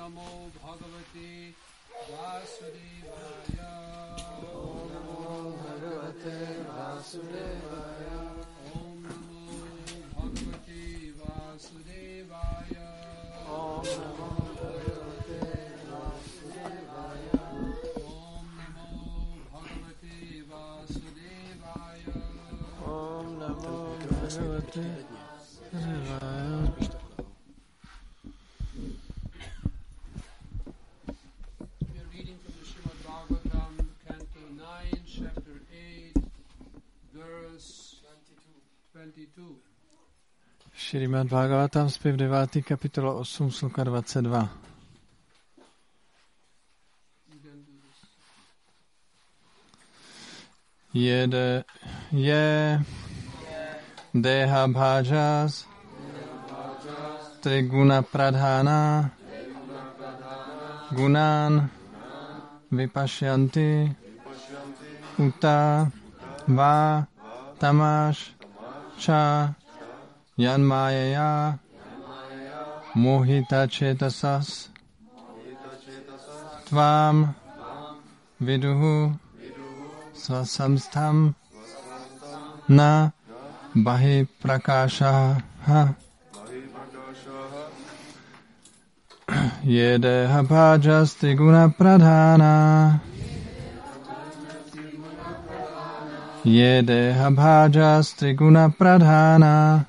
namo bhagavate vasudevaya. Om namo bhagavate vasudevaya. Om namo bhagavate vasudevaya. Om namo bhagavate vasudevaya. Om namo bhagavate vasudevaya. Om namo bhagavate vasudevaya. From the Srimad Bhagavatam, Canto 9, Chapter 8, Verse 22. Srimad Bhagavatam, zpěv 9. kapitola 8, sloka 22. Je deha bhajas triguna pradhana gunan vipashyanti uta va tamash cha yanmayaya mohita chetasas tvam viduhu svasamstham na bahi prakashaha yedeha bhajas triguna pradhana yedeha bhajas triguna pradhana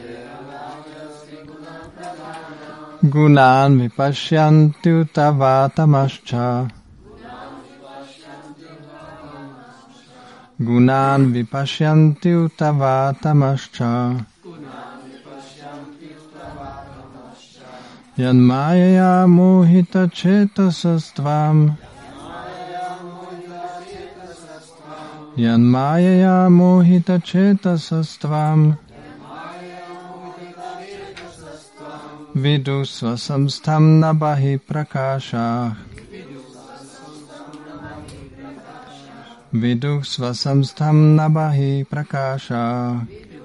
gunan vipashyanti utavatamascha gunan vipashyanti utavatamascha yanmayaya mohita chetasastvam yanmayaya mohita chetasastvam vidusva samstham nabahi prakasha vidusva samstham nabahi prakasha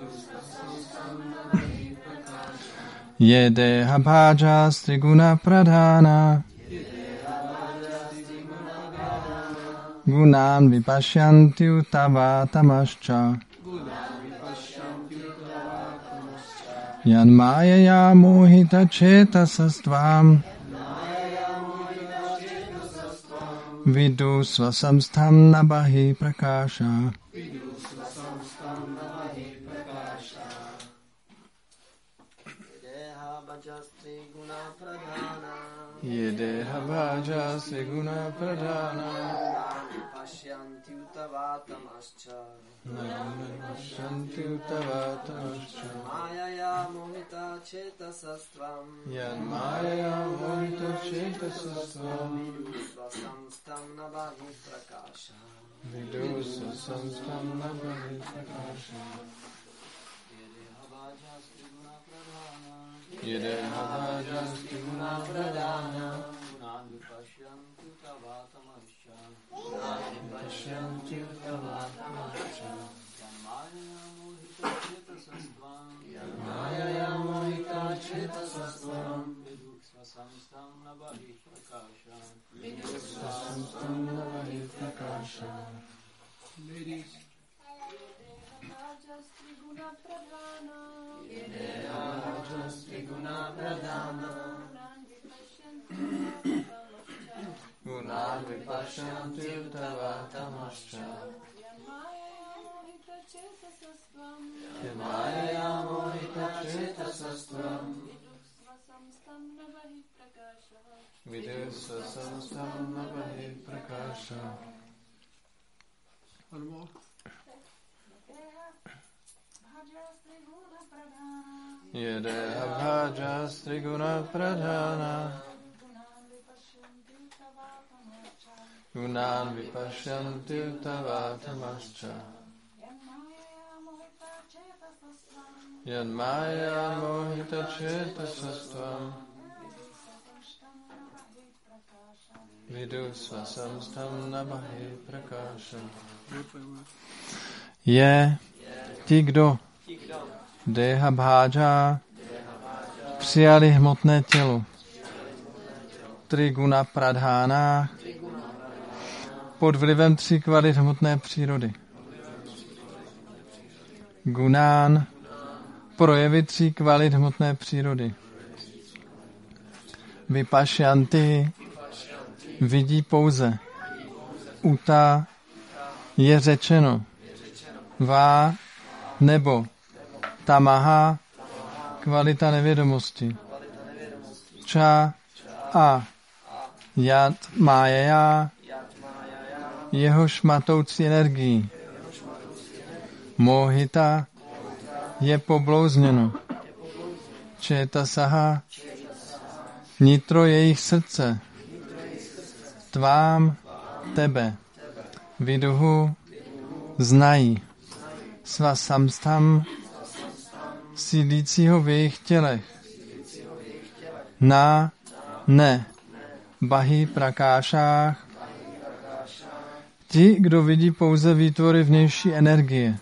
yedeha bhajas triguna pradhana gunan vipashyanti utavatamascha yanmayaya mohita chetasastvam vidusva samstham nabahi prakasha yedeha bhajas triguna pradhana vipashyanti utavatamascha vipashyanti utavatamascha mayaya mohita chetasastvam yanmayaya mohita chetasastvam vidusva samstham nabahi prakasha vidusva samstham nabahi prakasha yedeha bhajas triguna pradhana gunan vipashyanti utavatamascha vipashyanti utavatamascha yanmayaya mohita chetasastvam vidusva samstham nabahi prakasha vidusva samstham nabahi prakasha. Ladies, yedeha bhajas triguna pradhana gunan vipashyanti utavatamascha yanmayaya mohita chetasastvam vidusva samstham nabahi prakasha. one more. yedeha bhajas triguna pradhana gunan vipashyanti utavatamascha yanmayaya mohita chetasastvam vidusva samstham nabahi prakasha. Je ti, kdo deha bhaja přijali hmotné tělo, Triguna Pradhánách pod vlivem 3 kvalit hmotné přírody. Gunán, projevy 3 kvalit hmotné přírody. Vipašyanti, vidí pouze. Uta, je řečeno. Vá, nebo. Tamaha, kvalita nevědomosti. Ča, a. Jat, mája, jehož matoucí energií. Mohita, je poblouzněno. Četasaha, nitro jejich srdce. Tvám, tebe. Viduhu, znají. Svasamstam, sídlícího v jejich tělech. Na, ne. Bahi prakášách, ti, kdo vidí pouze výtvory vnější energie.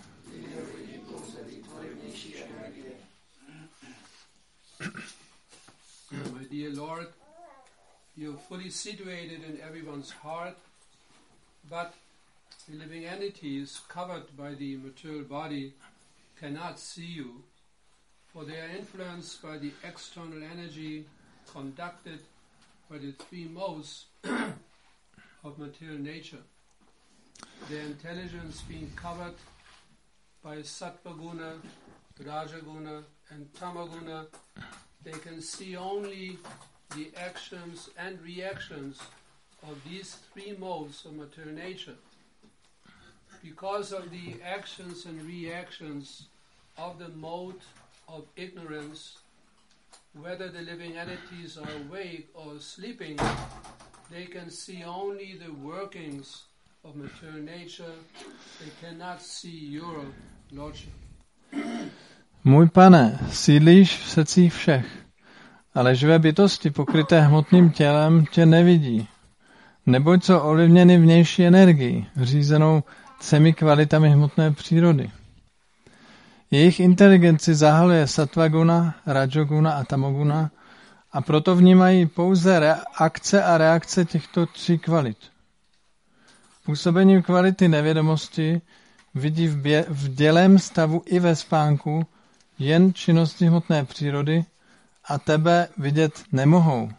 My dear Lord, you're fully situated in everyone's heart, but the living entities covered by the material body cannot see you, for they are influenced by the external energy conducted by the 3 modes of material nature. Their intelligence being covered by Sattva Guna, Rajaguna and Tamaguna, they can see only the actions and reactions of these 3 modes of material nature. Because of the actions and reactions of the mode of ignorance, whether the living entities are awake or sleeping, they can see only the workings of material nature. They cannot see your Lordship. Můj pane, sídlíš v srdcích všech, ale živé bytosti pokryté hmotným tělem tě nevidí, neboť jsou ovlivněny vnější energií, řízenou 3 kvalitami hmotné přírody. Jejich inteligenci zahaluje Sattvaguna, Rajoguna a Tamoguna a proto vnímají pouze akce a reakce těchto 3 kvalit. Působením kvality nevědomosti vidí v bdělém stavu i ve spánku jen činnosti hmotné přírody a tebe vidět nemohou.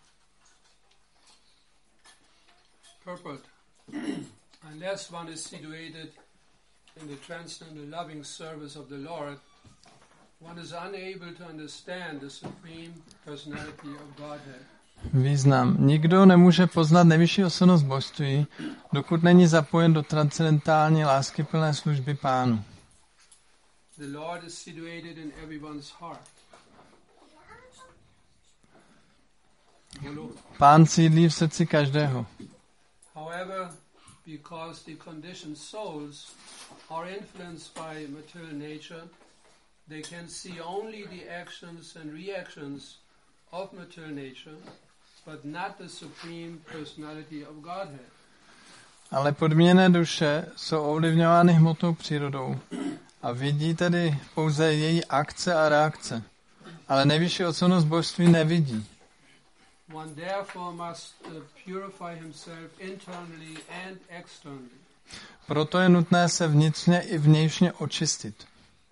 Purport. Unless one is situated in the transcendental loving service of the Lord, one is unable to understand the Supreme Personality of Godhead. Význam. Nikdo nemůže poznat nejvyšší osobnost božství, dokud není zapojen do transcendentální láskyplné služby Pánu. The Lord is situated in everyone's heart. Pán sídlí v srdci každého. However, because the conditioned souls are influenced by material nature, they can see only the actions and reactions of material nature, but not the Supreme Personality of Godhead. Ale podmíněné duše jsou ovlivňovány hmotnou přírodou a vidí tedy pouze její akce a reakce, ale nejvyšší osobnost božství nevidí. One therefore must purify himself internally and externally. Proto je nutné se vnitřně i vnějšně očistit.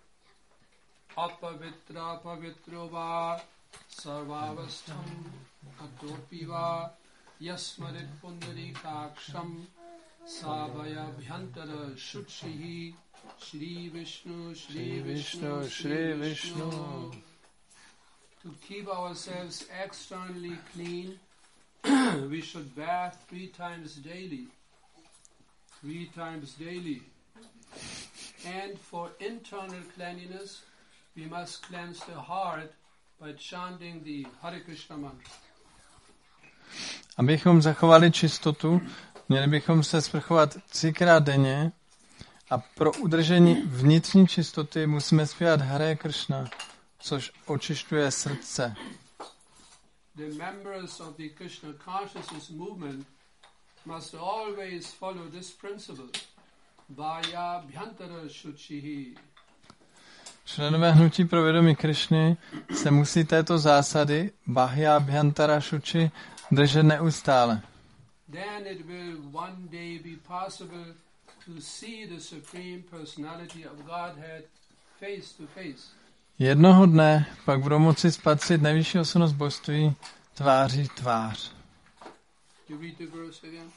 Apavitra pavitrova sarvavastham atopiva yasmarit pundarikaksham sabaya bhyantara shuchihi Shri Vishnu, Shri Vishnu, Shri Vishnu. To keep ourselves externally clean, we should bath 3 times daily. 3 times daily. And for internal cleanliness, we must cleanse the heart by chanting the Hare Krishna mantra. Abychom zachovali čistotu, měli bychom se sprchovat 3krát denně a pro udržení vnitřní čistoty musíme zpívat Hare Krishna, což očišťuje srdce. The members of the Krishna consciousness movement must always follow this principle. Vaya bhyantara shuchihi. Členové hnutí pro vědomí Krišny se musí této zásady Bahya Bhyantara Shuchi držet neustále. Then it will one day be possible to see the Supreme Personality of Godhead face to face. Jednoho dne pak budou moci spatřit nejvyšší osobnost božství tváří tvář. You read the verse again?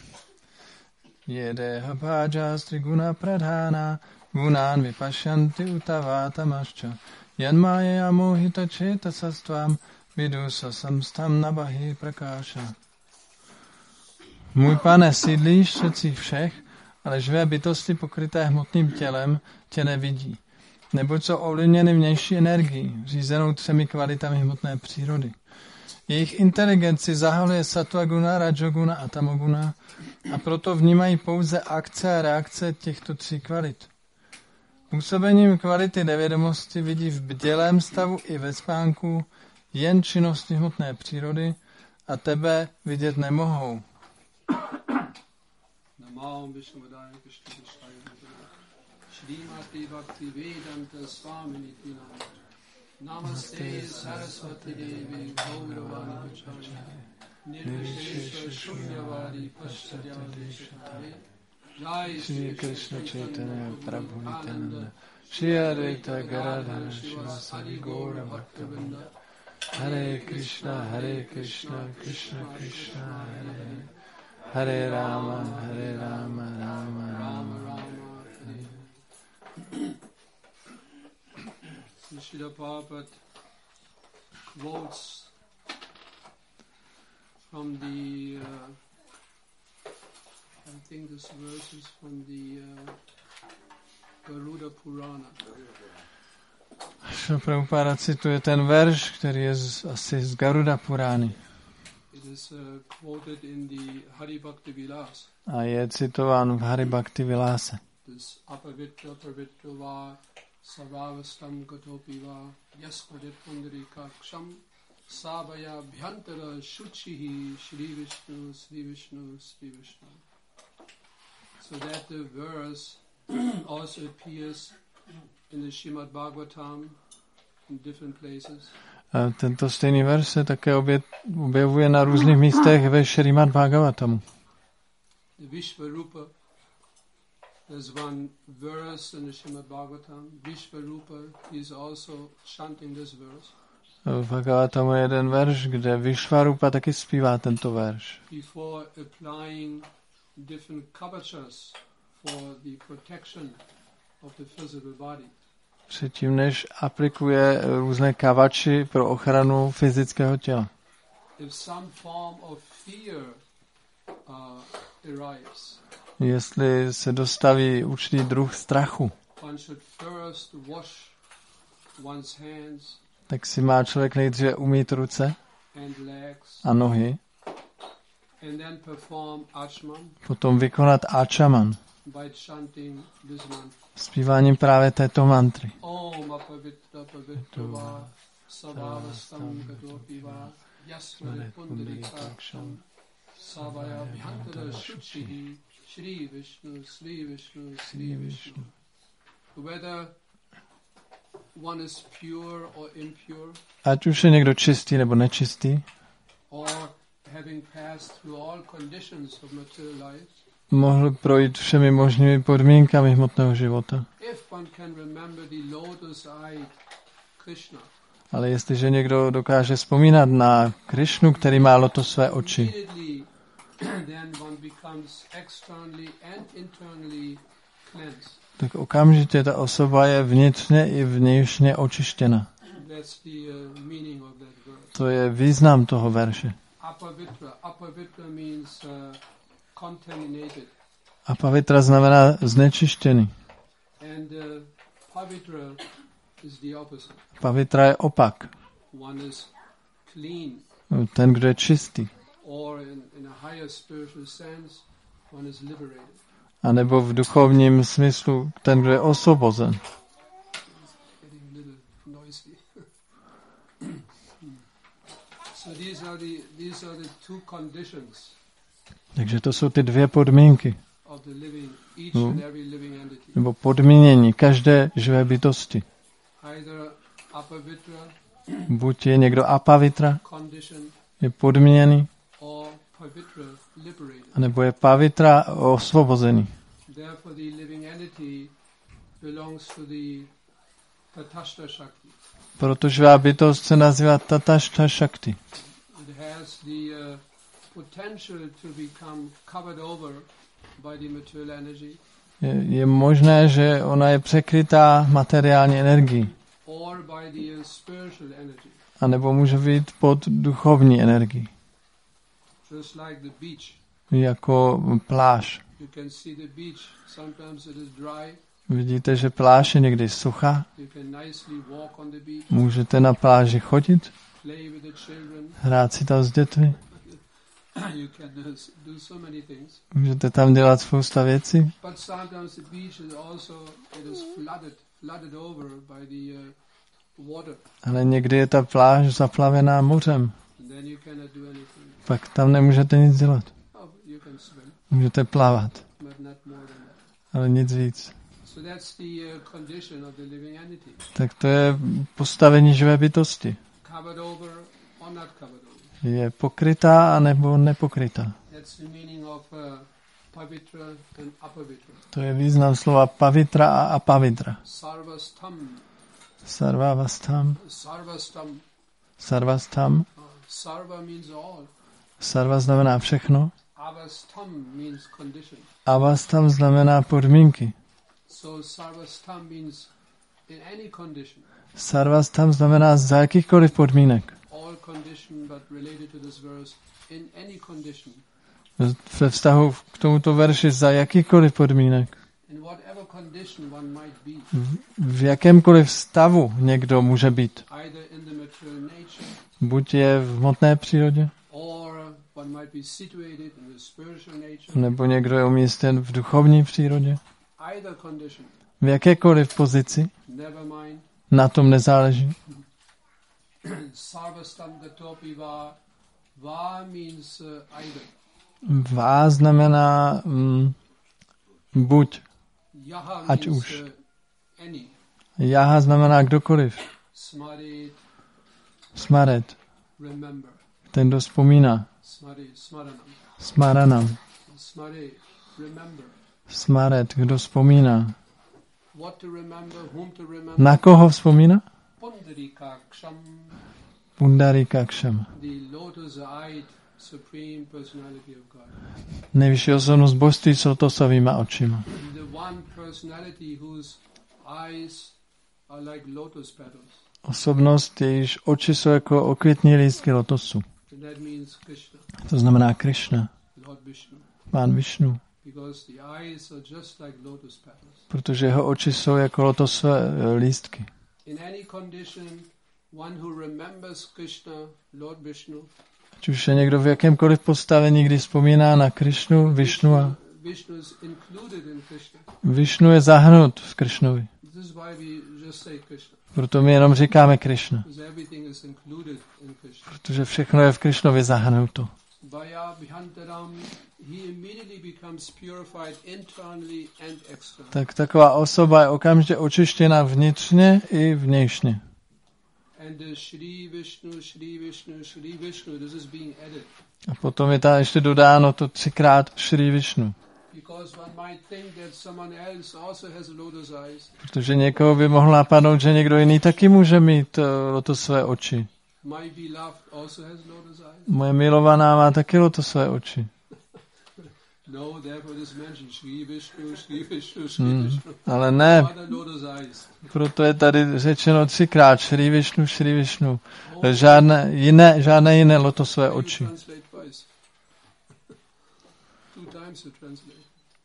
Yedeha bhaja striguna pradhana gunan vipashyanti utavatamascha yanmaya mohita chetasastvam vidusa samstam nabahi prakasha. Můj pane, sídlíš v srdcích všech, ale živé bytosti pokryté hmotným tělem tě nevidí, neboť jsou ovlivněny vnější energií, řízenou 3 kvalitami hmotné přírody. Jejich inteligenci zahaluje sattva guna, rajoguna a tamoguna a proto vnímají pouze akce a reakce těchto 3 kvalit. Působením kvality nevědomosti vidí v bdělém stavu i ve spánku jen činnosti hmotné přírody a tebe vidět nemohou. Namaste Saraswati Devi Gauravani Vachari Nirvishesha Shunyavadi Paschadhyavadi Shatare Jai Shri Krishna Chaitanya Prabhu Nityananda Shri Advaita Gadadhara Shivasadi Gaura Bhaktavinda Hare Krishna Krishna Krishna Hare Hare Rama Rama Rama Hare. Srila Prabhupada quotes from the, I think this verse is from the Garuda Purana. Srila Prabhupada cituje ten verš, který je asi z Garuda Purány. It is quoted in the Hari Bhakti Vilas. A je citován v Hari Bhakti Vilase. This apavitra pravitra Savavastam Gatopiva Yaspodit Pundarikaksham Savaya Bhyantara Shuchihi Shri Vishnu Sri Vishnu Sri Vishnu. So that the verse also appears in the Srimad Bhagavatam in different places. A tento stejný verš se také objevuje na různých místech ve Srimad Bhagavatamu. The Vishvarupa, there's one verse in the Srimad Bhagavatam. Vishvarupa is also chanting this verse. V Bhagavatamu je jeden verš, kde Vishvarupa taky zpívá tento verš. Before applying different kavachas for the protection of the physical body. Předtím, než aplikuje různé kavači pro ochranu fyzického těla. If some form of fear arrives, jestli se dostaví určitý druh strachu, one should first wash one's hands tak si má člověk nejdříve umýt ruce and legs, a nohy, and then perform achman potom vykonat achaman, by chanting this mantra. Zpíváním právě této mantry. Om apavitra pavitrava savavastam gatopiva yasmane pundarikaksham savaya bhyantara shuchihi Shri Vishnu Sri Vishnu Sri Vishnu. Whether one is pure or impure, Ať už je někdo čistý nebo nečistý, or having passed through all conditions of material life, mohl projít všemi možnými podmínkami hmotného života. if one can remember the lotus-eyed Krishna, Ale jestliže někdo dokáže vzpomínat na Krišnu, který má lotosové oči, immediately then one becomes externally and internally cleansed. tak okamžitě ta osoba je vnitřně i vnějšně očištěna. That's the meaning of that verse. To je význam toho verše. Apavitra. Apavitra means contaminated. A pavitra znamená znečištěný. And pavitra is the opposite. Pavitra je opak. One is clean, Ten, kdo je čistý. or in a higher spiritual sense, one is liberated. A nebo v duchovním smyslu ten, kdo je osvobozen. Getting a little noisy. So these are the two conditions Takže to jsou ty 2 podmínky. of the living, each and every living entity. Nebo podmínění každé živé bytosti. either apavitra, Buď je někdo apavitra, conditioned, je podmíněný, or pavitra, liberated. nebo je pavitra, osvobozený. Therefore, the living entity belongs to the Tatashta Shakti. Proto živá bytost se nazývá Tatashta Shakti. It has the potential to become covered over by the material energy, Je možné, že ona je překrytá materiální energií, or by the spiritual energy. anebo může být pod duchovní energií, Just like the beach. jako pláž. You can see the beach. Sometimes it is dry. Vidíte, že pláž je někdy suchá, You can nicely walk on the beach, můžete na pláži chodit, play with the children. hrát si tam s dětmi, You can do so many things. můžete tam dělat spousta věcí, But sometimes the beach is also it is flooded over by the water, ale někdy je ta pláž zaplavená mořem, and then you cannot do anything. pak tam nemůžete nic dělat. Oh, you can swim, Můžete plavat, but not more than that. ale nic víc. So that's the condition of the living entity. Tak to je postavení živé bytosti. Covered over or not covered over. Je pokrytá anebo nepokrytá. That's the meaning of pavitra and apavitra. To je význam slova pavitra a apavitra. Sarvastam. Sarvavastam, Sarvastam. sarvastam. Sarva means all. Sarva znamená všechno. Avastam means condition. Avastam znamená podmínky. So sarvastam means in any condition. Sarvastam znamená za jakýchkoliv podmínek. All condition, but related to this verse, in any condition. Ve vztahu k tomuto verši za jakýchkoliv podmínek. In whatever condition one might be. V jakémkoliv stavu někdo může být. Either in the material nature, Buď je v hmotné přírodě, or one might be situated in the spiritual nature. nebo někdo je umístěn v duchovní přírodě. Either condition, V jakékoliv pozici, never mind. na tom nezáleží. Sarvastam gatopi va. Va means either. Vá znamená buď. Yaha Ať means už. Any. Jaha znamená kdokoliv. Smarit, Smaret, remember. ten, kdo vzpomíná. Smaranam. Smaranam, Smare, remember. smaret, kdo vzpomíná. What to remember, whom to remember. Na koho vzpomíná? Pundarikaksham, Pundarikaksham, the lotus-eyed Supreme Personality of God. nejvyšší osobnost božství s lotosovýma očima. The one personality whose eyes are like lotus petals. Osobnost, jejíž oči jsou jako okvětní lístky lotosu. And that means Krishna, To znamená Krishna, Lord Vishnu. Pán Višnu. Because the eyes are just like lotus petals. Protože jeho oči jsou jako lotosové lístky. In any condition, one who remembers Krishna, Lord Vishnu, Ať už je někdo v jakémkoliv postavení, kdy vzpomíná na Krishnu, Višnu a Vishnu is included in Krishna. Višnu je zahrnut v Krishnovi. This is why we just say Krishna. Proto my jenom říkáme Krishna. Because everything is included in Krishna. Protože všechno je v Krishnovi zahrnuto. Vaya Bhihantaram, he immediately becomes purified internally and externally. Tak taková osoba je okamžitě očištěna vnitřně i vnějšně. And the Shri Vishnu, Shri Vishnu, Shri Vishnu, this is being added. A potom je tam ještě dodáno to 3krát Shri Vishnu. Because one might think that someone else also has lotus eyes. Protože někoho by mohlo napadnout, že někdo jiný taky může mít lotosové oči. My beloved also has lotus eyes. Moje milovaná má taky lotosové oči. No, therefore it is mentioned Shri Vishnu, Shri Vishnu, Shri Vishnu. Ale ne, Other lotus eyes. proto je tady řečeno 3krát Shri Vishnu, Shri Vishnu. Žádné jiné lotosové oči. Translate twice. 2 times to translate.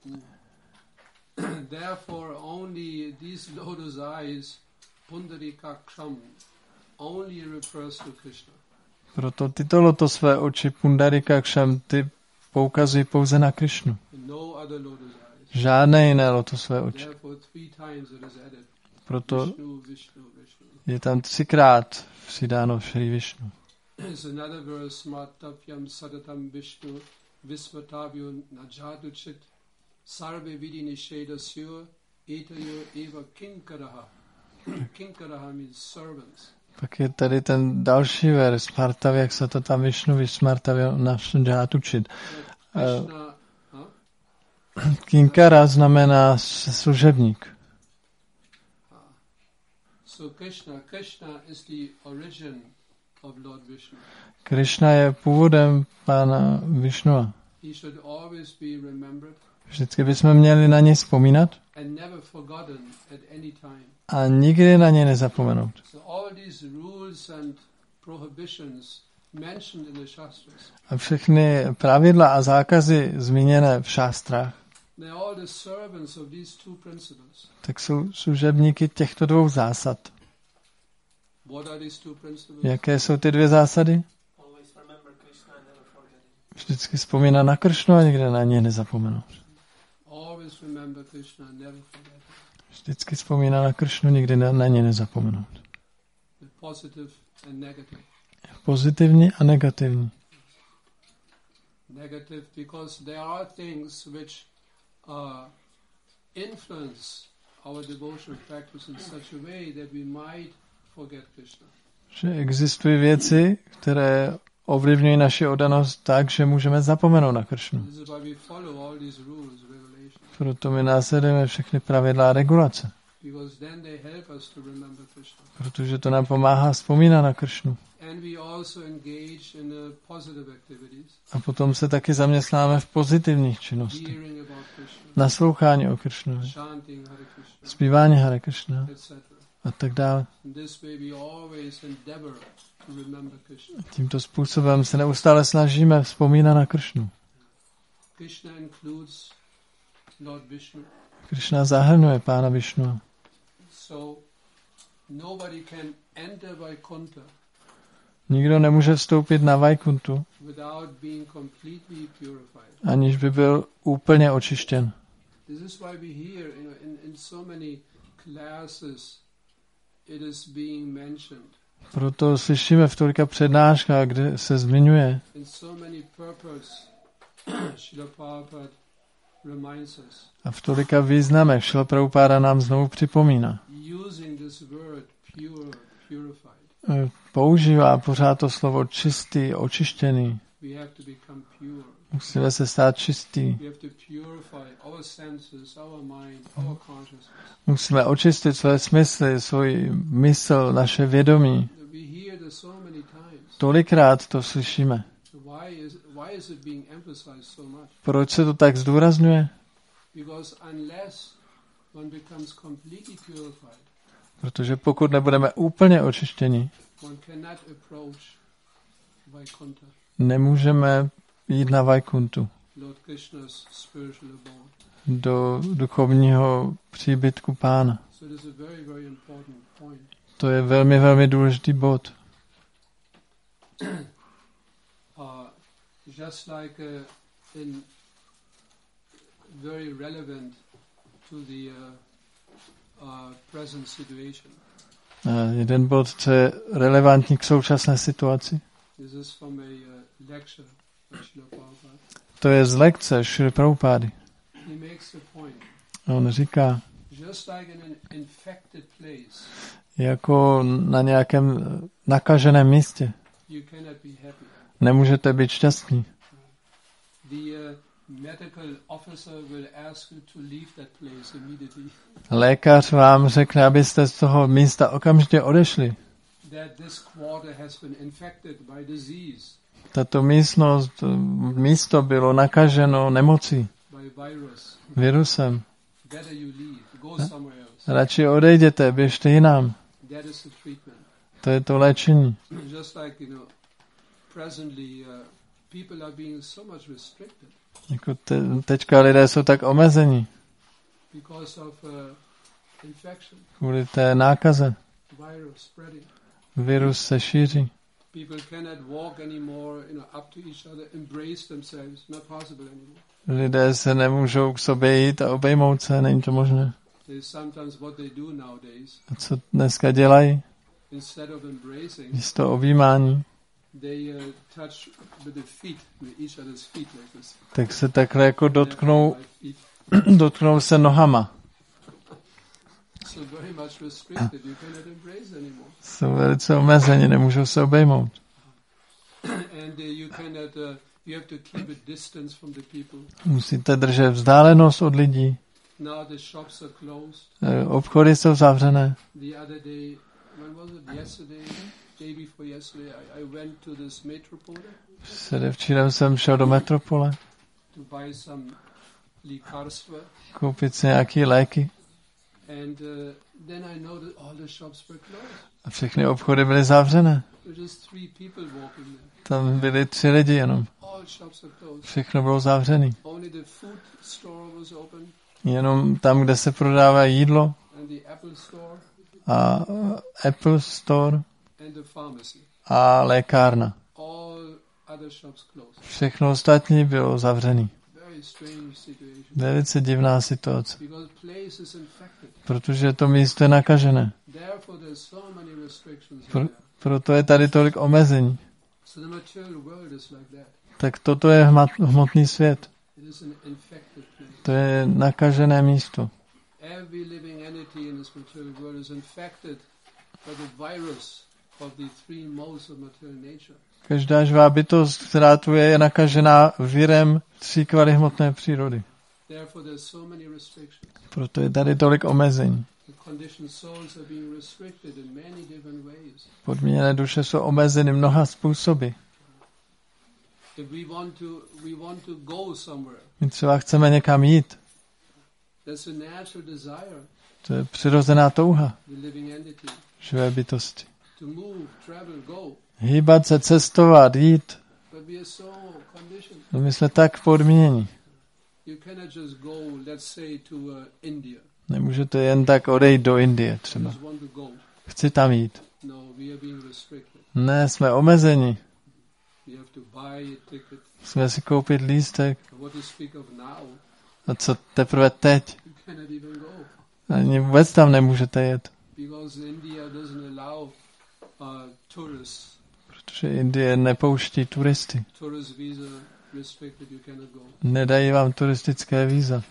Therefore, only these lotus eyes, Pundarikaksham, only refers to Krishna. Proto tyto lotosové oči Pundarikaksham ty poukazují pouze na Krishnu. No other lotus eyes. Žádné jiné lotosové oči. Therefore, 3 times it is added. Proto Vishnu, Vishnu, Vishnu. je tam 3krát přidáno Shri Vishnu. There's another verse, Smartapyam Sadatam Vishnu, Visvatavyo Najadu Chit, Sarve Vidi Nisheda Syur, Etayo Eva Kinkaraha. Kinkaraha means servants. Pak je tady ten další verš, Smartavě, jak se to tam Višnu Smartavě nás dát učit. Krishna, Kinkara znamená služebník. so Krishna is the origin of Lord Vishnu. Krishna je původem pána Višnua. He should always be remembered Vždycky bychom měli na něj vzpomínat and never forgotten at any time. a nikdy na něj nezapomenout. So all these rules and prohibitions mentioned in the Shastras, A všechny pravidla a zákazy zmíněné v šástrách, they're all the servants of these two principles. tak jsou služebníky těchto dvou zásad. What are these two principles? Jaké jsou ty dvě zásady? Always remember Krishna and never forget him. Vždycky vzpomínat na Kršnu a nikdy na něj nezapomenout. Always remember Krishna and never forget him. Vždycky vzpomínat na Kršnu, nikdy na něj nezapomenout. The positive and negative. Pozitivní a negativní. Negative because there are things which influence our devotional practice in such a way that we might forget Krishna. Že existují věci, které ovlivňují naši oddanost tak, že můžeme zapomenout na Kršnu. This is why we follow all these rules, regulations, Proto my následujeme všechny pravidla a regulace. because then they help us to remember Krishna. Protože to nám pomáhá vzpomínat na Kršnu. And we also engage in positive activities, A potom se taky zaměstnáme v pozitivních činnostech. hearing about Krishna, Naslouchání o Kršnu, chanting Hare Krishna, zpívání Hare Kršna etc. a tak dále. In this way we always endeavor to remember Krishna. Tímto způsobem se neustále snažíme vzpomínat na Kršnu. Krishna includes Lord Vishnu. Kršna zahrnuje pána Višnua. So nobody can enter Vaikuntha Nikdo nemůže vstoupit na Vaikuntu, without being completely purified. aniž by byl úplně očištěn. This is why we hear in so many classes it is being mentioned. Proto slyšíme v tolika přednáškách, kde se zmiňuje, In so many purpose, Srila Prabhupada reminds us, a v tolika významech Šrila Prabhupáda nám znovu připomíná. using this word pure, purified. Používá pořád to slovo čistý, očištěný. We have to become pure. Musíme se stát čistý. We have to purify our senses, our mind, our consciousness. Musíme očistit své smysly, svůj mysl, naše vědomí. We hear this so many times. Tolikrát to slyšíme. Why is it being emphasized so much? Proč se to tak zdůrazňuje? Because unless one becomes completely purified, Protože pokud nebudeme úplně očištěni, one cannot approach Vaikuntha, nemůžeme jít na Vaikuntu, Lord Krishna's spiritual abode. do duchovního příbytku pána. So it is a very, very important point. To je velmi, velmi důležitý bod. Just like in very relevant to the present situation. Jeden bod, co je relevantní k současné situaci. This is from a lecture by Srila Prabhupada. To je z lekce Šrily Prabhupády. He makes the point. On říká, Just like in an infected place, jako na nějakém nakaženém místě you cannot be happy. nemůžete být šťastní. The medical officer will ask you to leave that place immediately. Lékař vám řekne, abyste z toho místa okamžitě odešli. That this quarter has been infected by disease, Tato místo bylo nakaženo nemocí, by virus. virusem. Better you leave. Go somewhere else. Radši odejděte, běžte jinam. That is the treatment. To je to léčení. Just like, presently people are being so much restricted Jako teďka lidé jsou tak omezení because of infection, kvůli té nákaze. virus spreading. Virus se šíří. People cannot walk anymore, up to each other, embrace themselves. Not possible anymore. Lidé se nemůžou k sobě jít a obejmout se, není to možné. Sometimes what they do nowadays, A co dneska dělají? instead of embracing, Místo objímání, they touch with the feet, with each other's feet like this. tak se takhle jako Their dotknou feet. se nohama. so very much restricted, you cannot embrace anymore. Jsou velice omezeni, nemůžou se obejmout. And you cannot, you have to keep a distance from the people. Musíte držet vzdálenost od lidí. Now the shops are closed. Obchody jsou zavřené. The other day, when was it? Yesterday, day before yesterday, I went to this Metropole Předevčírem jsem šel do Metropole to buy some lékárství. koupit si nějaké léky. And then I noticed all the shops were closed. A všechny obchody byly zavřené. There were just 3 people walking there. Tam byli 3 lidi jenom. All shops are closed. Všechno bylo zavřené. Only the food store was open Jenom tam, kde se prodává jídlo and the Apple store a Apple Store and the pharmacy. a lékárna. All other shops closed. Všechno ostatní bylo zavřené. Very strange situation. Velice divná situace, Because place is infected. protože to místo je nakažené. Therefore there's so many restrictions Pro, there. proto je tady tolik omezení. So the material world is like that. Tak toto je hmotný svět. It is an infected place. To je nakažené místo. Every living entity in this material world is infected by the virus of the 3 modes of material nature. Každá živá bytost, která tu je nakažená virem 3 kvaly hmotné přírody. Therefore there's so many restrictions. Proto je tady tolik omezení. The conditioned souls are being restricted in many different ways. Podmíněné duše jsou omezeny mnoha způsoby. If we want to go somewhere, My třeba chceme někam jít. that's a natural desire, To je přirozená touha the living entity, živé bytosti. to move, travel, go. Hýbat se, cestovat, jít. But we are so conditioned. No my jsme tak podmíněni. You cannot just go, let's say, to India. Nemůžete jen tak odejít do Indie třeba. Just want to go. Chci tam jít. No, we are being restricted. Ne, jsme omezeni. We have to buy a ticket. Musíme si koupit lístek. What to speak of now, A co teprve teď? you cannot even go. Ani vůbec tam nemůžete jet. Because India doesn't allow tourists. Protože Indie nepouští turisty. Tourist visa restricted, you cannot go. Nedají vám turistické víza.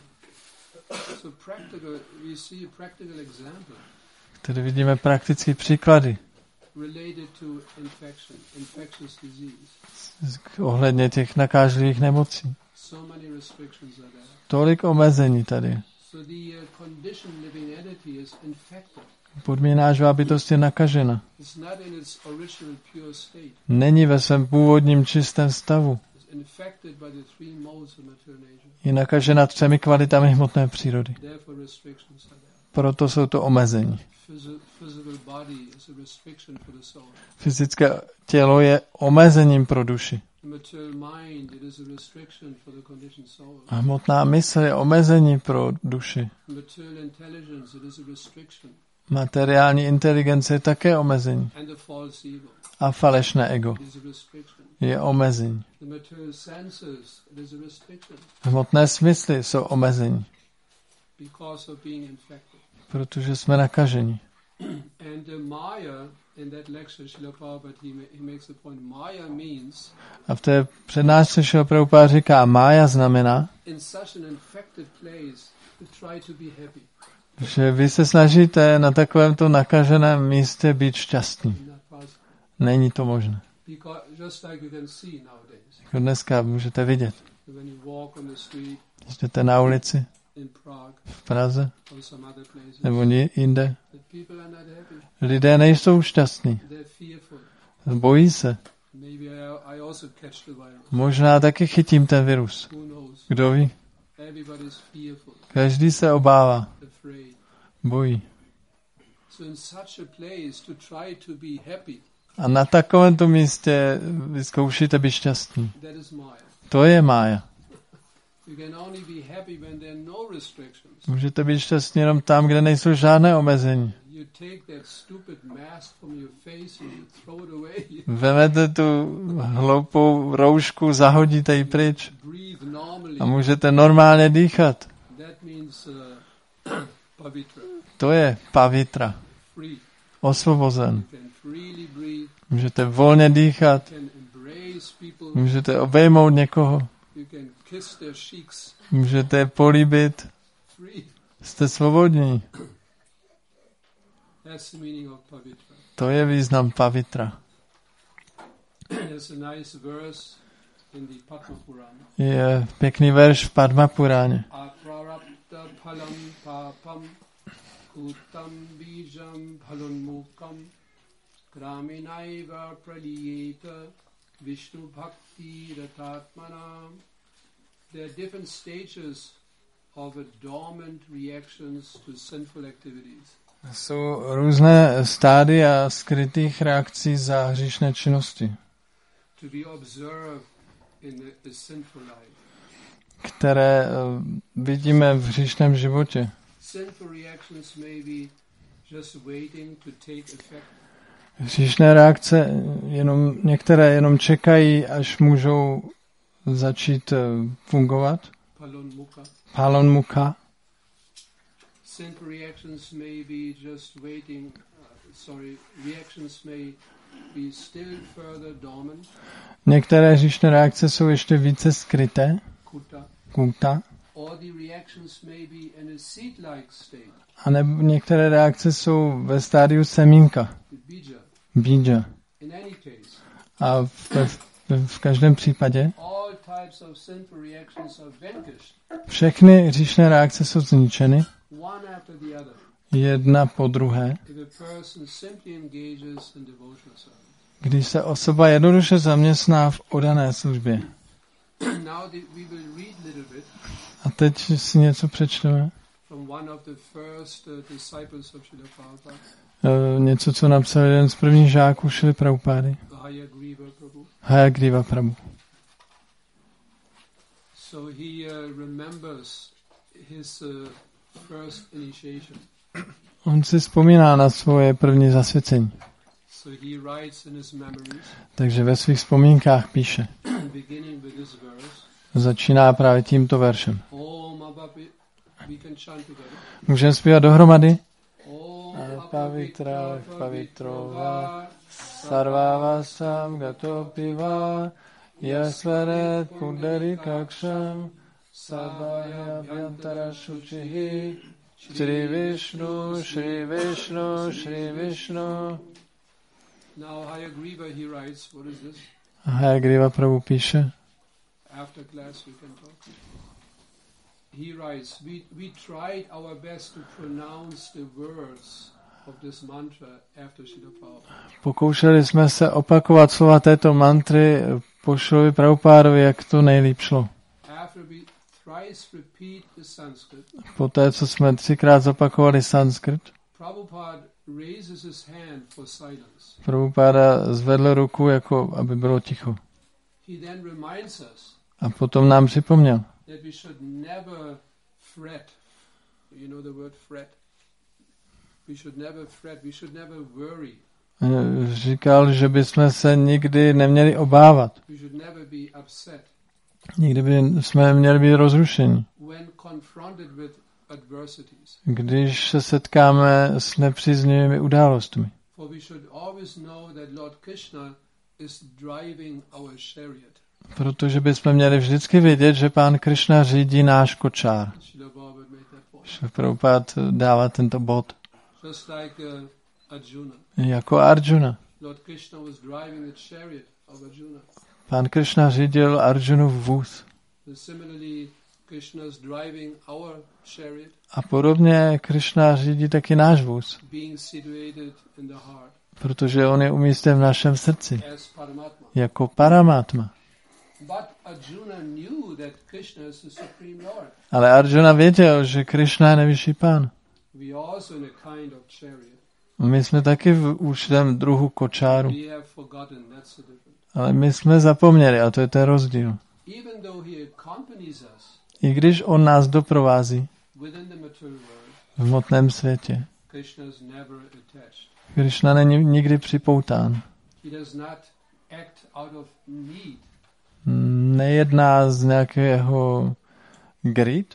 So practical, we see a practical example Tady vidíme praktické příklady related to infectious disease. ohledně těch nakážlivých nemocí. So many restrictions are there. Tolik omezení tady. So the conditioned living entity is infected. Podmíněná živá bytost je nakažena. It's not in its original pure state. Není ve svém původním čistém stavu. It's infected by the 3 modes of material nature. Je nakažena 3 kvalitami hmotné přírody. Therefore restrictions are there. Proto jsou to omezení. Physical body is a restriction for the soul. Fyzické tělo je omezením pro duši. The material mind, it is a restriction for the conditioned soul. A hmotná mysl je omezení pro duši. The material intelligence, it is a restriction. Materiální inteligence je také omezení. And the false ego, A falešné ego it is a restriction. je omezení. The material senses, it is a restriction Hmotné smysly jsou omezení, because of being infected. protože jsme nakaženi. And Maya, in that lecture, Srila Prabhupada, he makes a point. Maya means, A v té přednášce Šrila Prabhupada říká, mája znamená, in such an infected place, to try to be happy. že vy se snažíte na takovémto nakaženém místě být šťastný. Not possible. Není to možné. Because just like you can see nowadays, Jako dneska můžete vidět. when you walk on the street Když jdete na ulici in Prague v Praze or some other places, nebo jinde, that people are not happy. lidé nejsou šťastní. They're fearful. Bojí se. Maybe I also catch the virus. Možná taky chytím ten virus. Who knows? Kdo ví? Everybody's fearful, Každý se obává. afraid. Bojí. So in such a place, to try to be happy, A na takovémto místě vy zkoušíte být šťastný. that is Maya. To je mája. You can only be happy when there are no restrictions. Můžete být šťastní jenom tam, kde nejsou žádné omezení. You take that stupid mask from your face and you throw it away. Vemete tu hloupou roušku, zahodíte ji pryč Breathe normally. a můžete normálně dýchat. That means pavitra, To je pavitra. free. Osvobozen. You can freely breathe. Můžete volně dýchat. You can embrace people. Můžete obejmout někoho. You can kiss their cheeks. Můžete je políbit. Free. Jste svobodní. That's the meaning of pavitra. To je význam pavitra. There's a nice verse in the Padma Purana. Je pěkný verš v Padma Puráně. Aprarabdha phalam papam kutam bijam phalonmukam graminaiva praliyeta Vishnu bhakti ratatmanam. There are different stages of dormant reactions to sinful activities. Jsou různé stádia skrytých reakcí za hříšné činnosti, To be observed in a sinful life. které vidíme v hříšném životě. Sinful reactions may be just waiting to take effect. Hříšné reakce některé jenom čekají, až můžou začít fungovat. Palonmukha. Palonmukha. Sinful reactions may be just waiting. Reactions may be still further dormant. Některé hříšné reakce jsou ještě více skryté. Kuta. Kuta. Or the reactions may be in a seed-like state. A nebo některé reakce jsou ve stádiu semínka. Bija. Bíja. In any case. A v každém případě All types of sinful reactions are vanquished. všechny hříšné reakce jsou zničeny One after the other. jedna po druhé, If a person simply engages in devotional service. když se osoba jednoduše zaměstná v oddané službě. Now we will read a little bit A teď si něco přečteme. from one of the first disciples of Srila Prabhupada, Něco, co napsal jeden z prvních žáků Šrily Prabhupády, Hayagriva Prabhu. Hayagriva Prabhu. So he remembers his first initiation. On si vzpomíná na svoje první zasvěcení. So he writes in his memories, Takže ve svých vzpomínkách píše. beginning with this verse, Začíná právě tímto veršem. Om Abapi, we can chant together. Můžeme zpívat dohromady? Om Pavitra pavitrova sarvavasam gatopiva yasvaret pundarikaksham sabhaya vyantara shuchihi Shri Vishnu, Shri Vishnu, Shri Vishnu. Now Hayagriva he writes, what is this? Hayagriva Prabhu píše. After class we can talk. He writes, we tried our best to pronounce the words of this mantra after Srila Prabhupada. Pokoušeli jsme se opakovat slova této mantry po Šrilovi Prabhupádovi, jak to nejlíp šlo. After we thrice repeat the Sanskrit, Poté, co jsme 3krát zopakovali sanskrit, Prabhupada raises his hand for silence. Prabhupáda zvedl ruku, jako aby bylo ticho. He then reminds us A potom nám připomněl, that we should never fret. You know the word fret? We should never fret. We should never worry. Říkal, že bychom se nikdy neměli obávat. We should never be upset Nikdy bychom měli být rozrušeni. when confronted with adversities. Když se setkáme s nepříznivými událostmi. For we should always know that Lord Krishna is driving our chariot. Protože bychom měli vždycky vědět, že Pán Krishna řídí náš kočár. Srila Prabhupada made that point. Šrila Prabhupada dává tento bod. Just like Arjuna. Jako Arjuna. Lord Krishna was driving the chariot of Arjuna. Pán Krishna řídil Arjunův vůz. Similarly, Krishna is driving our chariot, A podobně Krishna řídí taky náš vůz. being situated in the heart Protože on je umístěn v našem srdci. as Paramatma. Jako Paramatma. But Arjuna knew that Krishna is the Supreme Lord. Ale Arjuna věděl, že Krishna je nejvyšší pán. We are also in a kind of chariot. My jsme taky v určitém druhu kočáru. We have forgotten, that's the difference. Ale my jsme zapomněli a to je ten rozdíl. Even though he accompanies us I když on nás doprovází within the material world, v hmotném světě, Krishna is never attached. Krishna není nikdy připoután. He does not act out of need. Nejedná z nějakého greed?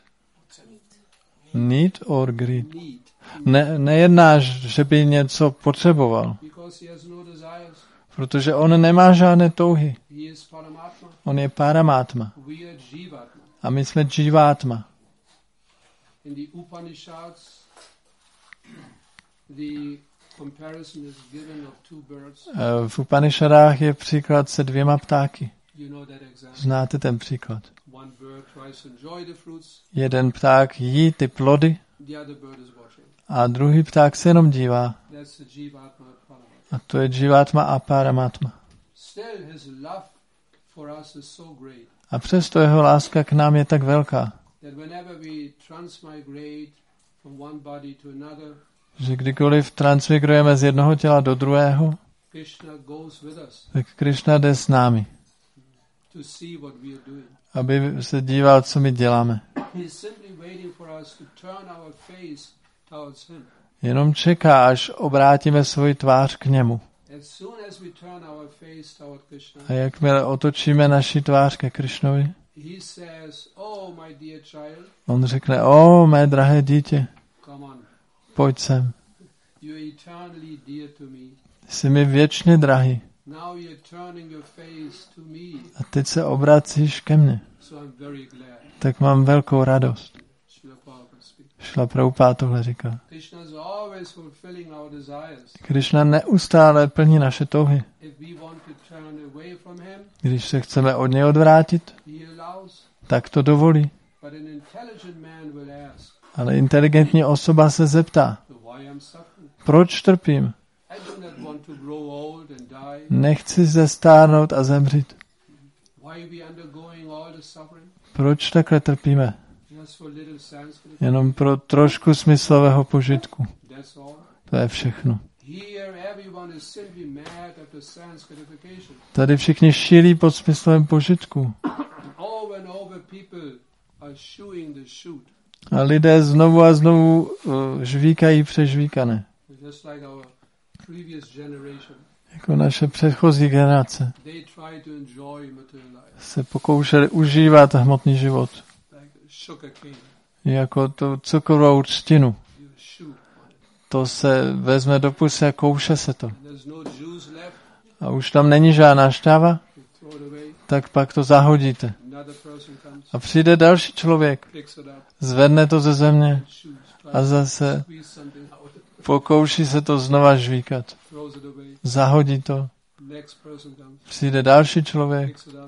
Need or greed? Nejedná, že by něco potřeboval. Because he has no desires. Protože on nemá žádné touhy. He is Paramatma. On je Paramatma. We are Jivatma. A my jsme Jivátma. In the Upanishads, the comparison is given of two birds. V Upanishadách je příklad se 2 ptáky. You know that example. Znáte ten příklad. One bird tries to enjoy the fruits, Jeden pták jí ty plody the other bird is watching. a druhý pták se jenom dívá. That's the Jivatma Paramatma. A to je Jivatma a Paramatma. Still, his love for us is so great A přesto jeho láska k nám je tak velká, that whenever we transmigrate from one body to another, že kdykoliv transmigrujeme z jednoho těla do druhého, Krishna goes with us tak Krishna jde s námi, to see what we are doing. aby se díval, co my děláme. He's simply waiting for us to turn our face towards him. Jenom čeká, až obrátíme svoji tvář k němu. As soon as we turn our face toward Krishna, A jakmile otočíme naši tvář ke Krišnovi, he says, "Oh, my dear child, on řekne, o, mé drahé dítě, come on. pojď sem, You're eternally dear to me. jsi mi věčně drahý Now you're turning your face to me, a teď se obracíš ke mně, so I'm very glad." tak mám velkou radost. Srila Prabhupada speaks. Šla Prabhupáda tohle říká. Krishna is always fulfilling our desires. Krishna neustále plní naše touhy. If we want to turn away from him, Když se chceme od něj odvrátit, he allows. tak to dovolí. But an intelligent man will ask, Ale inteligentní osoba se zeptá, why I'm suffering? proč trpím? I do not want to grow old and die. Nechci zestárnout a zemřít. Why we undergoing all the suffering? Proč takhle trpíme? Just for little Sanskrit. Jenom pro trošku smyslového požitku. That's all. To je všechno. Here everyone is simply mad after Sanskritification. Tady všichni šílí pod smyslem požitku. Over and over people are chewing the shoot. A lidé znovu a znovu žvíkají přežvíkané. Just like our previous generation. Jako naše předchozí generace They try to enjoy material life. se pokoušeli užívat hmotný život. Like sugar cane. Jako tu cukrovou třtinu. You chew. To se vezme do pusy a kouše se to. There's no juice left. A už tam není žádná šťáva, You throw it away. tak pak to zahodíte. Another person comes, A přijde další člověk, picks it up, zvedne to ze země chews, a tries to zase squeeze something out, pokouší se to znova žvíkat. throws it away. Zahodí to. Next person comes, Přijde další člověk, picks it up.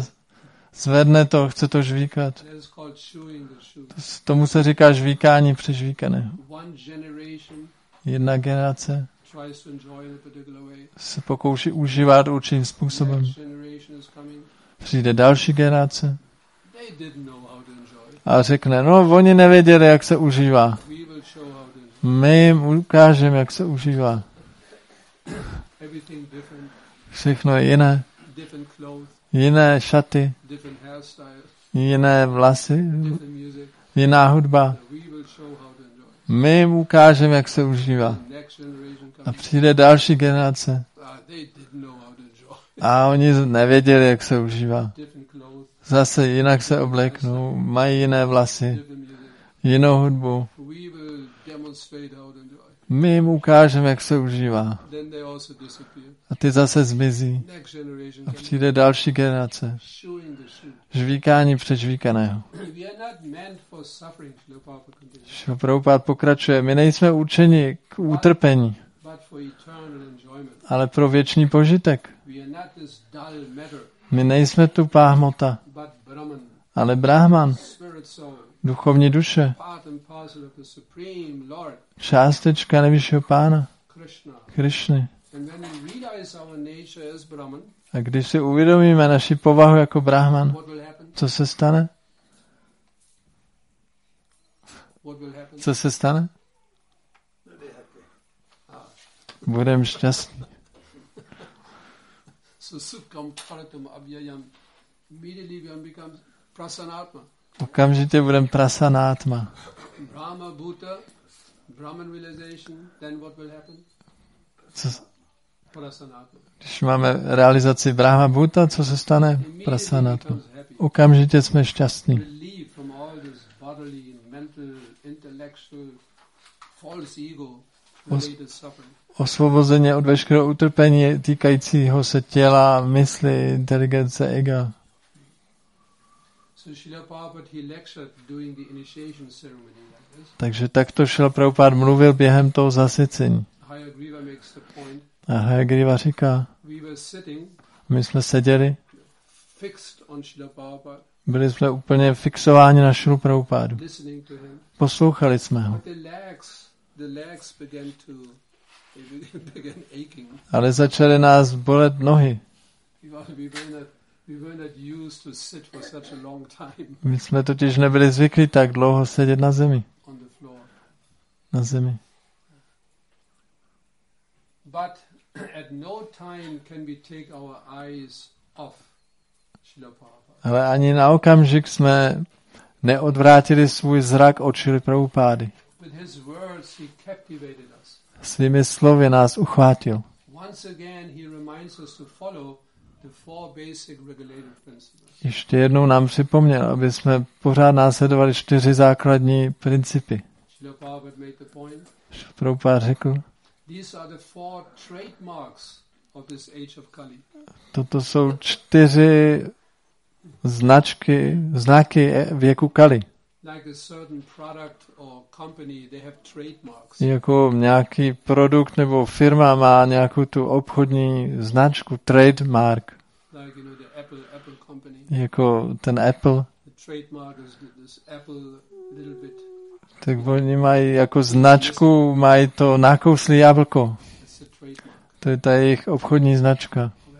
zvedne to, chce to žvíkat. That is called chewing the shoe. Tomu se říká žvíkání přežvíkaného. One generation Jedna generace tries to enjoy in a particular way. se pokouší užívat určitým způsobem. Next generation is coming. Přijde další generace They didn't know how to enjoy. a řekne, no oni nevěděli, jak se užívá. We will show how to enjoy. My jim ukážeme, jak se užívá. Everything different, Všechno je jiné. different clothes, Jiné šaty, different hairstyles, jiné vlasy, different music. jiná hudba. We will show how to enjoy. My jim ukážeme, jak se užívá. Next generation A coming. přijde další generace They didn't know how to enjoy. a oni nevěděli, jak se užívá. Different clothes, Zase jinak se obleknou, mají jiné vlasy, different music. jinou hudbu. We will demonstrate how to enjoy. My jim ukážeme, jak se užívá. Then they also disappear. A ty zase zmizí. Next generation A coming. přijde další generace. Chewing the shoe. Žvíkání přežvíkaného. We are not meant for suffering, Srila Prabhupada continues, Šrila Prabhupád pokračuje. My nejsme určeni k utrpení, but for eternal enjoyment. ale pro věčný požitek. We are not this dull matter, My nejsme tupá hmota, but Brahman, ale Brahman, spirit soul, duchovní duše, part and parcel of the Supreme Lord, částečka nejvyššího pána, Krishna. Krišny. And when we realize our nature as Brahman, A když si uvědomíme naši povahu jako Brahman, what will happen? co se stane? What will happen? Co se stane? Budeme šťastní. So Sukham Paratam Avyayam. Immediately one becomes Prasanatma. Okamžitě budeme prasanátma. Brahma Bhuta, Brahman realization, then what will happen? Co, Prasanatma. když máme realizaci Brahma Bhuta, co se stane? Immediately Prasanátma. becomes happy. Okamžitě jsme šťastní. Relieved from all this bodily, mental, intellectual, false ego related suffering. Osvobozeně od veškerého utrpení týkajícího se těla, mysli, inteligence, ega. So Srila Prabhupada, he lectured during the initiation ceremony like this. Takže takto Šrila Prabhupád mluvil během toho zasvěcení. How Hayagriva makes the point. A Hayagriva říká, We were sitting my jsme seděli, fixed on Srila Prabhupada, byli jsme úplně fixováni na Šrilu Prabhupádu. listening to him. Poslouchali jsme ho. But the legs began aching. Ale začaly nás bolet nohy. We were not used to sit for such a long time My jsme totiž nebyli zvyklí tak dlouho sedět na zemi. on the floor. Na zemi. But at no time can we take our eyes off Srila Prabhupada. Ale ani na okamžik jsme neodvrátili svůj zrak od Šrily Prabhupády. With his words he captivated us. Svými slovy nás uchvátil. Once again he reminds us to follow the four basic regulative principles. Ještě jednou nám připomněl, aby jsme pořád následovali 4 základní principy. Srila Prabhupada made the point. Prabhupád řekl, These are the four trademarks of this age of Kali. toto jsou 4 znaky věku Kali. Like a certain product or company, they have trademarks. Jako nějaký produkt nebo firma má nějakou tu obchodní značku, trademark. Like, the Apple company. Jako ten Apple. The trademark is this Apple little bit. Tak oni mají jako značku, mají to nakouslý jablko. That's the trademark To je ta jejich obchodní značka. of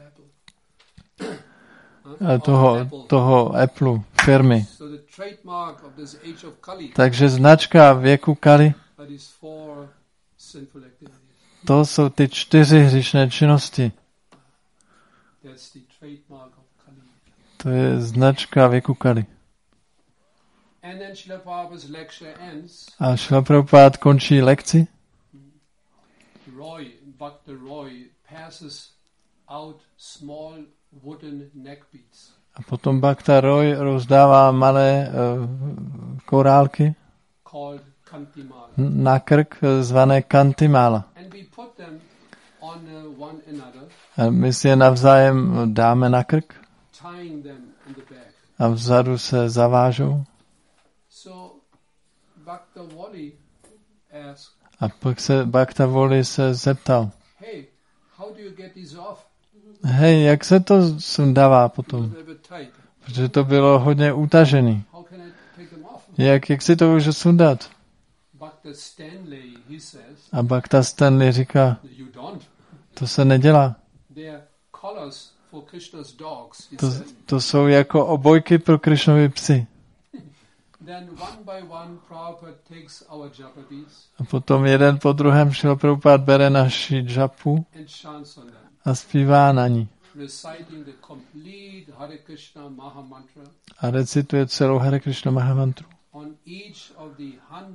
Apple. Toho Apple, firmy. So the trademark of this age of Kali Takže značka věku Kali, are these four sinful activities. to jsou ty 4 hříšné činnosti. That's the trademark of Kali. To je značka věku Kali. And then Srila Prabhupada's lecture ends. A Šrila Prabhupád končí lekci Bhakta Roy passes out small wooden neck beads a potom Bhakta Roy rozdává malé korálky called Kantimala. na krk zvané kantimála. And we put them on one another, A my si je navzájem dáme na krk tying them in the back. a vzadu se zavážou. So Bhakta Wali asked, A pak se Bhakta Wali se zeptal, hey, how do you get these off? hej, jak se to sundává potom? They were tight. Protože to bylo hodně utažený. How can I take them off? Jak si to můžu sundat? Bhakta Stanley, he says, A Bhakta Stanley říká, you don't. to se nedělá. They're collars for Krishna's dogs, he To, said. to jsou jako obojky pro Krišnovy psy. Then one by one, Prabhupada takes our japadis A potom jeden po druhém Šrila Prabhupád bere naši džapu and chants on them, a zpívá na ní. reciting the complete Hare Krishna Maha Mantra A recituje celou Hare Krishna Mahamantru. on each of the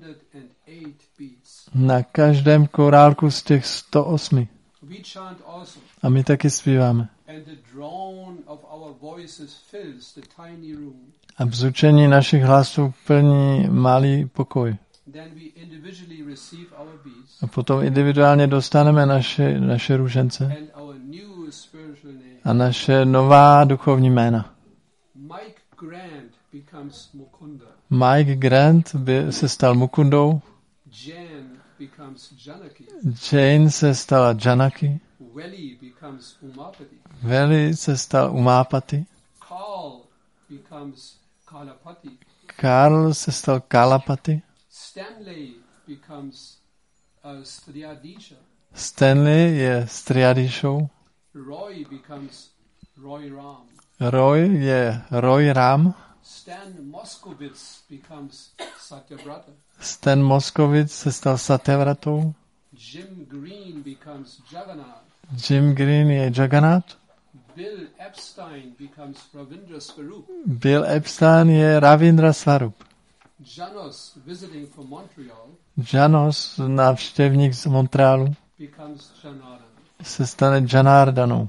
108 beats. Na každém korálku z těch 108. We chant also, A my taky zpíváme. and the drone of our voices fills the tiny room. A bzučení našich hlasů plní malý pokoj. Then we individually receive our beats A potom individuálně dostaneme naše růžence and our new spiritual name. a naše nová duchovní jména. Mike Grant becomes Mukunda. Mike Grant se stal Mukundou, Jan becomes Janaki. Jane se stala Janaki, Welly becomes Umapati. Veli se stal Umápati, Carl becomes Kalapati. Karl se stal Kalapati, Stanley becomes Striadisha. Stanley je Striadishou, Roy becomes Roy Ram. Roy je Roy Ram, Stan Moskowitz becomes Satyavrata. Stan Moskovic se stal Satyavratou, Jim Green becomes Jagannath. Jim Green je Jagannath, Bill Epstein becomes Ravindra Swarup. Bill Epstein je Ravindra Swarup, Janos, visiting from Montreal, Janos, návštěvník z Montrealu, becomes Janardhan. se stane Janardanou.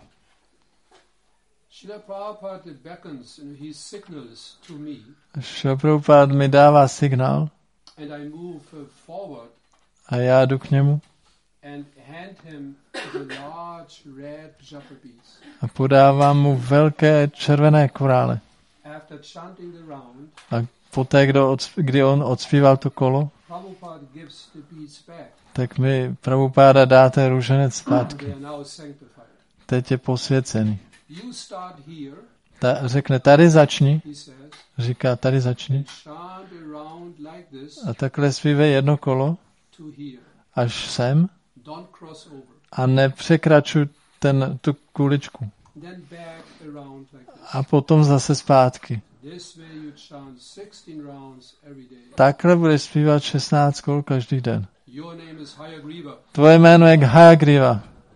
Srila Prabhupada beckons and he signals to me, Šrila Prabhupád mi dává signál and I move forward a já jdu k němu and hand him the large red japa beads. a podávám mu velké červené korále. after chanting the round, A poté, kdy on odspíval to kolo, Prabhupada gives the beads back. tak mi Prabhupáda dá ten růženec They zpátky. are now sanctified. Teď je posvěcený. You start here, Řekne, tady začni, he says, říká, tady začni. and chant around like this A takhle zpívej jedno kolo, to here. až sem, Don't cross over. a nepřekračuj tu kuličku. Then back around like this. A potom zase zpátky. This way you chant 16 rounds every day. Takhle budeš zpívat 16 kol každý den. Your name is Hayagriva. Tvoje jméno je Hayagriva.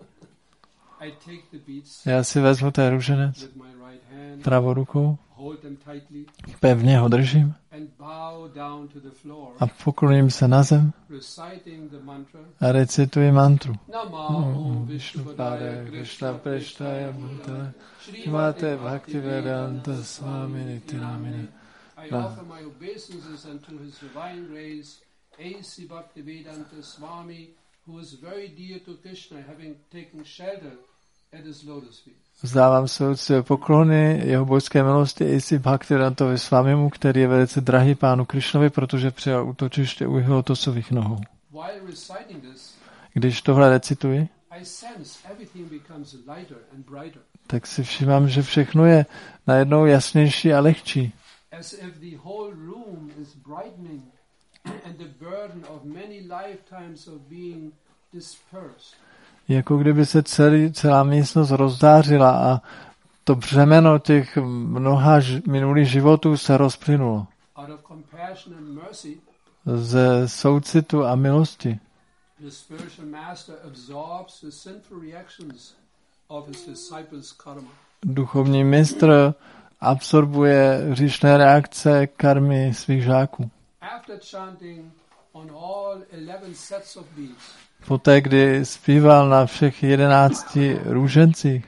I take the beads Já si vezmu ten růženec with my right hand, pravou rukou, hold them tightly, pevně ho držím and bow down to the floor, a pokloním se na zem reciting the mantra. a recituji mantru. Namo Vishnupadaya Krishna Prasthaya Bhutale Shrimate Bhaktivedanta Swami Nityanamine. I offer my obeisances unto His Divine Grace, A.C. Bhaktivedanta Swami, who is very dear to Krishna, having taken shelter at his lotus feet. Vzdávám své úcty a poklony jeho božské milosti A.C. Bhaktivedantovi Swamimu, který je velice drahý pánu Krišnovi, protože přijal útočiště u jeho lotosových nohou. While reciting this, Když tohle recituji, I sense everything becomes lighter and brighter, tak si všímám, že všechno je najednou jasnější a lehčí. as if the whole room is brightening and the burden of many lifetimes of being dispersed. Jako kdyby se celá místnost rozdářila a to břemeno těch mnoha minulých životů se rozplynulo. Out of compassion and mercy, Ze soucitu a milosti the spiritual master absorbs the sinful reactions of his disciples' karma. duchovní mistr absorbuje hříšné reakce karmy svých žáků. After chanting on all 11 sets of beads, Poté, kdy zpíval na všech 11 růžencích,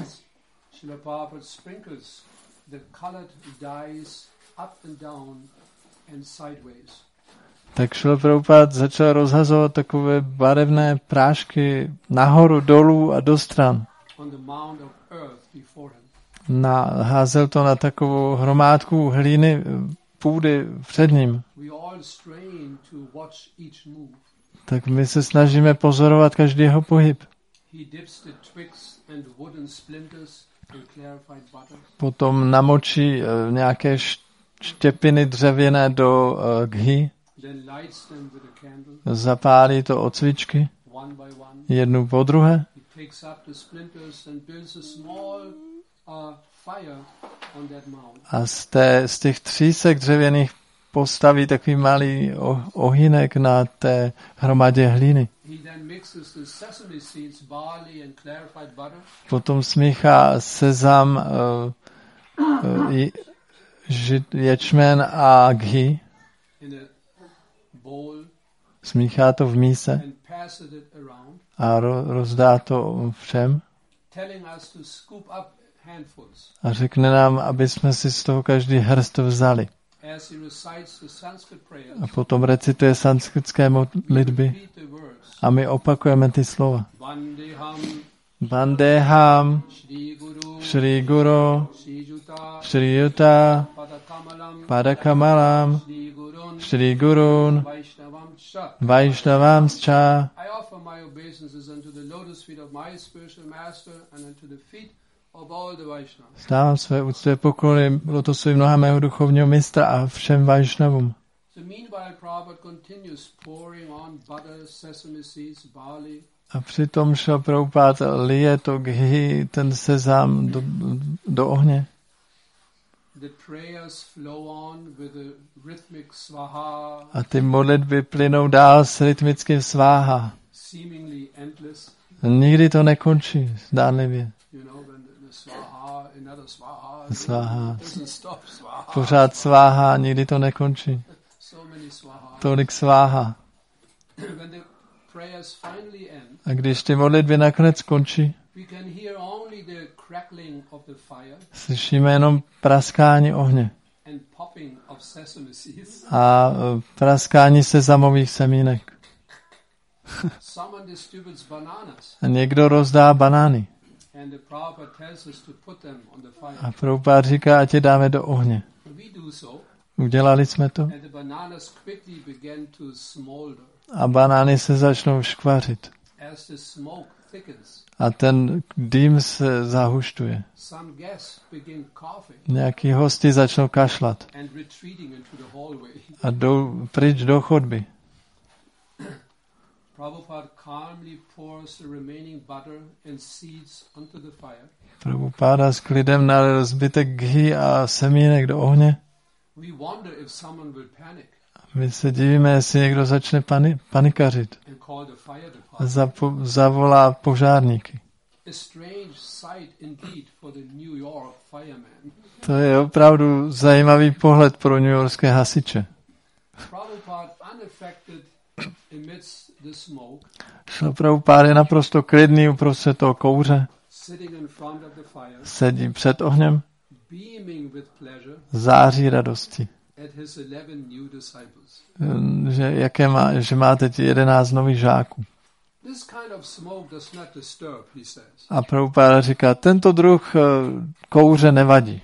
Srila Prabhupada sprinkles the colored dyes up and down and sideways. tak Šrila Prabhupád začal rozhazovat takové barevné prášky nahoru, dolů a do stran. On the mound of earth before him. Házel to na takovou hromádku hlíny půdy před ním. We all strain to watch each move. Tak my se snažíme pozorovat každý jeho pohyb. He dips the twigs and wooden splinters in clarified butter. Potom namočí nějaké štěpiny dřevěné do ghy, Then lights them with a candle, zapálí to od svíčky, one by one. jednu po druhé, He picks up the splinters and builds a small fire on that mound. a z těch třísek dřevěných postaví takový malý ohýnek na té hromadě hlíny. He then mixes the sesame seeds, barley and clarified butter. Potom smíchá sezam, ječmen a ghy, In a bowl smíchá to v míse and passes it around, a rozdá to všem telling us to scoop up handfuls. a řekne nám, aby jsme si z toho každý hrst vzali. As he recites the Sanskrit prayers, A potom recituje sanskritské modlitby repeat the words. a my opakujeme ty slova. Vandeham Bandeham, Shri Guru Shri Guru, Shri Juta Shri Yuta, Padakamalam Padakamalam, Shri Gurun Shri Gurun, Vaishnavam Cha. Vaishnavamscha. I offer my obeisances unto the lotus feet of my spiritual master and unto the feet of all the Vaishnavas. Vzdávám své úcty a poklony lotosovým nohám mého duchovního mistra a všem Vaishnavům. So meanwhile, Prabhupada continues pouring on butter, sesame seeds, barley. A přitom Šrila Prabhupád lije to ghy, ten sezam do ohně. The prayers flow on with a rhythmic swaha, A ty modlitby plynou dál s rytmickým sváha. seemingly endless. Nikdy to nekončí, zdánlivě. You know, when the swaha, another swaha, Swaha. doesn't stop swaha. Pořád sváha, nikdy to nekončí. So many swaha. Tolik sváha. When the prayers finally end, A když ty modlitby nakonec skončí, we can hear only the crackling of the fire slyšíme jenom praskání ohně and popping of sesame seeds. a praskání sezamových semínek. Someone distributes bananas A někdo rozdá banány And the Prabhupada tells us to put them on the fire. A Prabhupada říká, ať je dáme do ohně. We do so, Udělali jsme to and the bananas quickly began to smolder. a banány se začnou škvařit. As the smoke thickens, A ten dým se zahušťuje. some guests begin coughing Nějaký hosti začnou kašlat and retreating into the hallway. a jdou pryč do chodby. Prabhupada calmly pours the remaining butter and seeds onto the fire. Prabhupada s klidem nalil zbytek ghee a semínek do ohně. We wonder if someone will panic My se divíme, jestli někdo začne panikařit and call the fire a department. zavolá požárníky. A strange sight indeed for the New York firemen. To je opravdu zajímavý pohled pro newyorské hasiče. Prabhupada unaffected amidst the smoke, Prabhupada je naprosto klidný uprostřed toho kouře, sitting in front of the fire, sedí před ohněm, beaming with pleasure září radosti. at his 11 new disciples. Že má teď 11 nových žáků. This kind of smoke does not disturb, he says. A Prabhupada říká, tento druh kouře nevadí.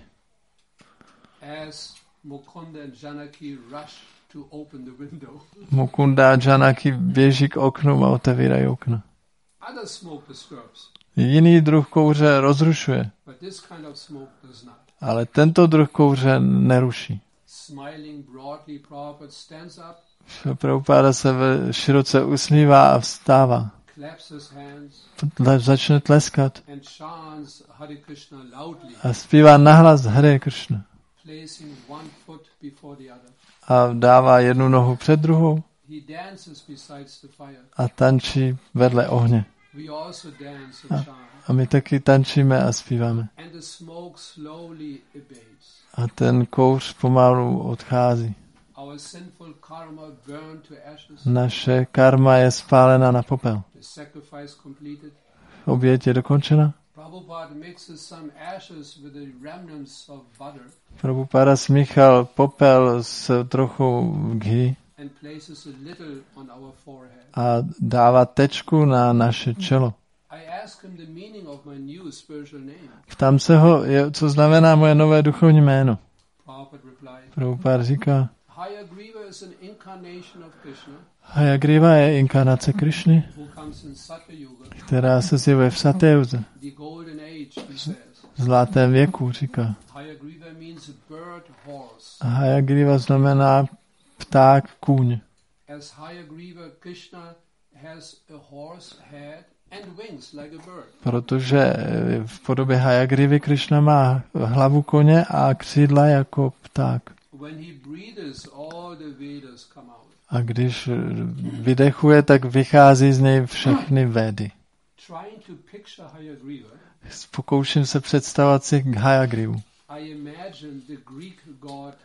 As Mukunda and Janaki rush to open the window. Mukunda a Janaki běží k oknu a otevírají okna. Other smoke disturbs, Jiný druh kouře rozrušuje, but this kind of smoke does not. ale tento druh kouře neruší. Smiling broadly, Prabhupada stands up, Prabhupada se široce usmívá a vstává. claps his hands, Začne tleskat and chants Hare Krishna loudly, a zpívá nahlas Hare Krishna. placing one foot before the other. A dává jednu nohu před druhou He dances besides the fire. a tančí vedle ohně. We also dance and chant. A my taky tančíme a zpíváme. And the smoke slowly abates. A ten kouř pomalu odchází. Our sinful karma burned to ashes. Naše karma je spálena na popel. The sacrifice completed. Oběť je dokončena. Prabhupada mixes some ashes with the remnants of butter Prabhupada smíchal popel s trochu ghee and places a little on our forehead. a dává tečku na naše čelo. I asked him the meaning of my new spiritual name. Ptám se ho, co znamená moje nové duchovní jméno. Prabhupada replied, Prabhupada říká, Hayagriva is an incarnation of Krishna Hayagriva je inkarnace Krišny, who comes in Satya Yuga, která se zjevuje v Satyuze, the golden age, he says. v zlatém věku, říká. Hayagriva means bird horse. A Hayagriva znamená pták kůň. As Hayagriva, Krishna has a horse head and wings like a bird. Protože v podobě Hayagrivy Krišna má hlavu koně a křídla jako pták. When he breathes, all the Vedas come out. A když vydechuje, tak vychází z něj všechny Védy. Trying to picture Hayagriva, Pokouším se představovat si Hayagrivu. I imagine the Greek god,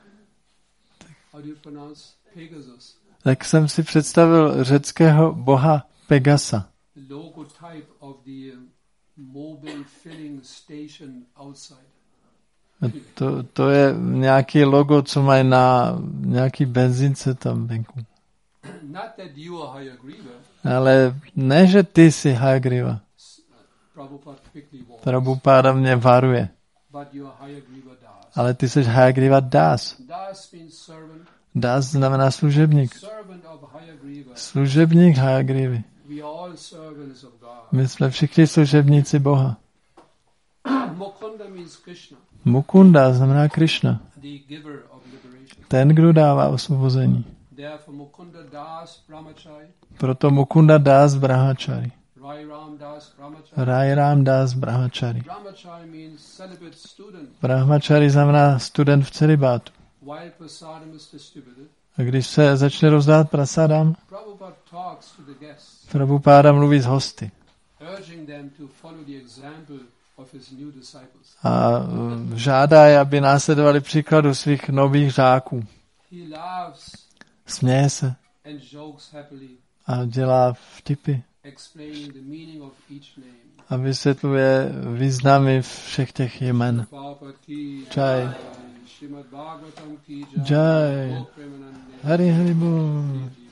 how do you pronounce Pegasus, Tak jsem si představil řeckého boha Pegasa. the logotype of the mobile filling station outside. To je nějaký logo, co mají na nějaký benzince tam venku. Not that you are Hayagriva, Ale ne, že ty jsi Hayagriva. Prabhupada quickly warns, Prabhupada mě varuje. but you are Hayagriva Das. Ale ty jsi Hayagriva Das. Das means servant, Das znamená služebník. servant of Hayagriva. Služebník Hayagrivy. We are all servants of God. My jsme všichni služebníci Boha. Mukunda means Krishna, Mukunda znamená Krishna. the giver of liberation. Ten, kdo dává osvobození. Therefore, Mukunda Das Brahmachari, Proto Mukunda Das Brahmachari. Rai Ram Das Brahmachari. Rai Ram Das Brahmachari. Brahmachari means celibate student. Brahmachari znamená student v celibátu. While prasadam is distributed, A když se začne rozdávat prasadam, Prabhupada talks to the guests, Prabhupada mluví s hosty. urging them to follow the example of his new disciples. A žádá je, aby následovali příkladu svých nových žáků. He laughs Směje se and jokes happily, a dělá vtipy explaining the meaning of each name. a vysvětluje významy všech těch jmen. Prabhupada ki Jai. Srimad Bhagavatam ki Jai. Gop Premanande. Hari Hari Bol.